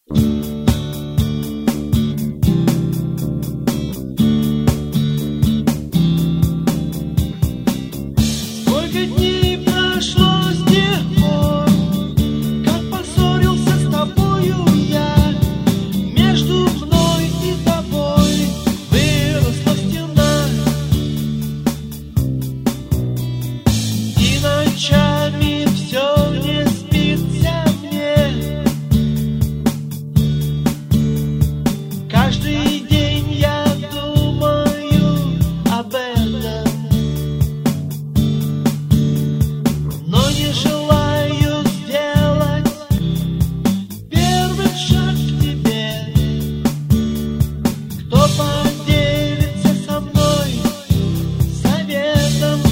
Сколько дней прошло с тех пор, как поссорился с тобою я. Между мной и тобой выросла стена, и ночами все не спится мне. Каждый день я думаю об этом, но не желаю сделать первый шаг к тебе. Кто поделится со мной советом?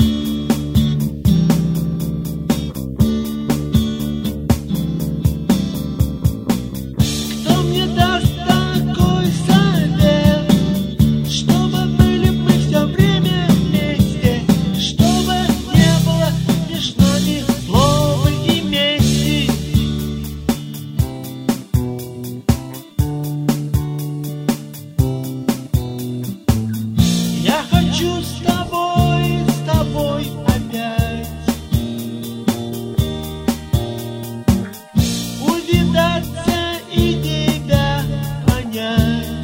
Кто мне даст такой совет, чтобы были мы все время вместе, чтобы не было между нами злобы и мести? Я хочу с тобой опять увидаться и тебя понять.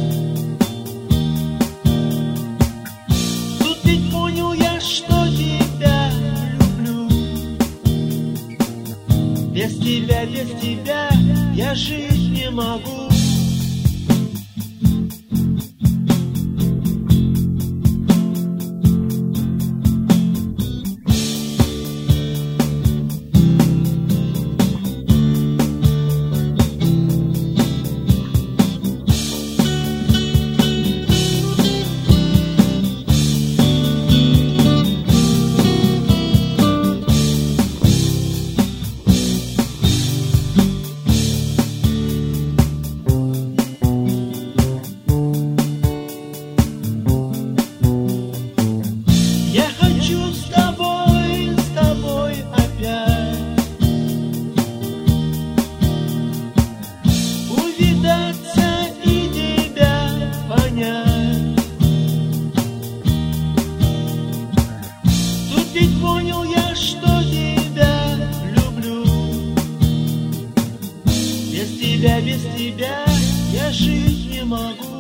Тут ведь понял я, что тебя люблю. Без тебя я жить не могу. Я хочу с тобой опять увидаться и тебя понять. Тут ведь понял я, что тебя люблю. Без тебя я жить не могу.